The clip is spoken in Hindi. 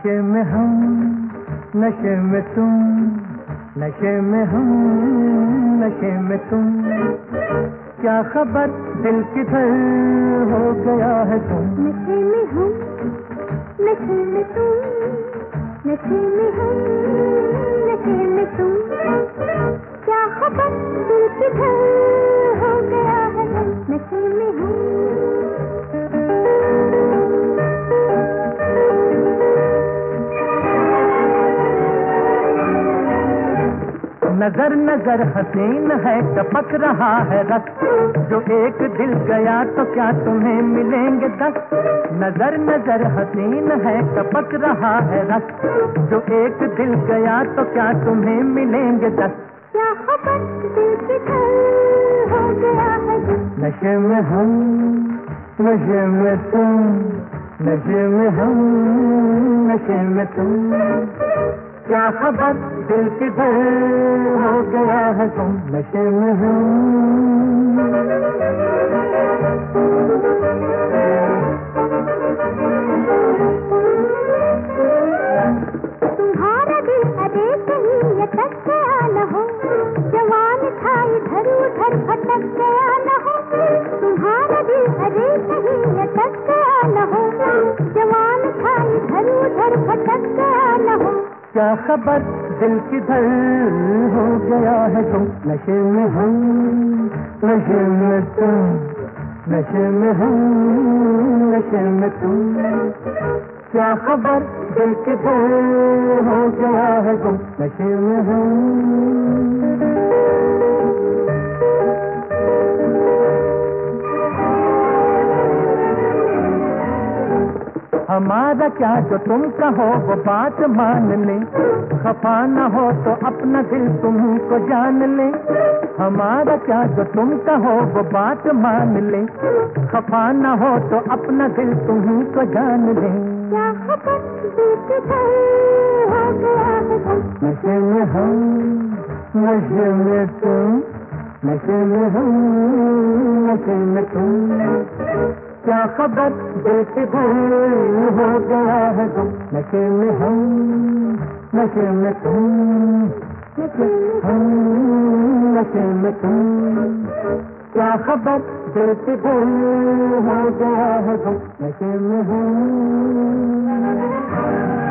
नशे में हम, नशे में तुम, नशे में हम, नशे में तुम। क्या खबर दिल किधर हो गया है तुम। नशे में हम, नशे में तुम, नशे में हम, नशे में तुम। क्या खबर दिल किधर हो गया है तुम। नशे में हम। नजर नजर हसीन है टपक रहा है रस, जो एक दिल गया तो क्या तुम्हें मिलेंगे 10। नजर नजर हसीन है टपक रहा है रस, जो एक दिल गया तो क्या तुम्हें मिलेंगे 10। क्या खबर दिल किधर हो गया है तुम। नशे में हम, नशे में तुम, नशे में हम, नशे में तुम। क्या खबर दिल किधर हो गया है तुम। नशे में हम। तुम्हारा दिल अरे कहीं अटक गया न हो, जवान था इधर उधर भटक गया न हो। तुम्हारा दिल अरे कहीं अटक गया न हो, जवान था इधर उधर भटक गया न हो। क्या खबर दिल किधर हो गया है तुम। नशे में हम, नशे में तुम, नशे में हम, नशे में तुम। क्या खबर दिल किधर हो गया है तुम। नशे में हम। हमारा क्या जो तुम कहो वो बात मान ले, खफा न हो तो अपना दिल तुम्ही को जान ले। हमारा क्या जो तुम कहो वो बात मान ले, खफा न हो तो अपना दिल तुम्ही को जान ले। क्या खबर दिल किधर हो गया है तुम। नशे में हम, नशे में तुम, नशे में हम, नशे में तुम। क्या खबर दिल किधर हो गया है तुम। नशे में हम, नशे में तुम, नशे में हम, नशे में तुम। क्या खबर दिल किधर हो गया है तुम। नशे में हम।